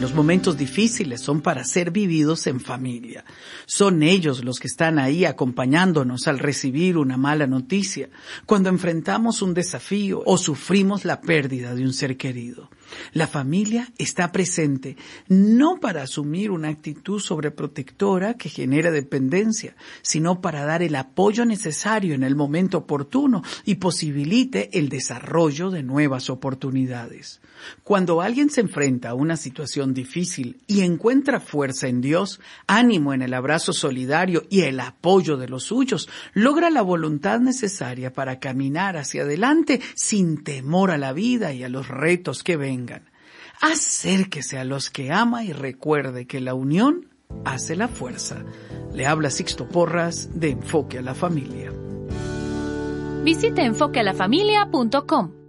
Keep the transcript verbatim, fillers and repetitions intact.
Los momentos difíciles son para ser vividos en familia. Son ellos los que están ahí acompañándonos al recibir una mala noticia, cuando enfrentamos un desafío o sufrimos la pérdida de un ser querido. La familia está presente no para asumir una actitud sobreprotectora que genera dependencia, sino para dar el apoyo necesario en el momento oportuno y posibilite el desarrollo de nuevas oportunidades. Cuando alguien se enfrenta a una situación difícil y encuentra fuerza en Dios, ánimo en el abrazo solidario y el apoyo de los suyos, logra la voluntad necesaria para caminar hacia adelante sin temor a la vida y a los retos que vengan. Acérquese a los que ama y recuerde que la unión hace la fuerza. Le habla Sixto Porras de Enfoque a la Familia. Visite enfoque a la familia punto com.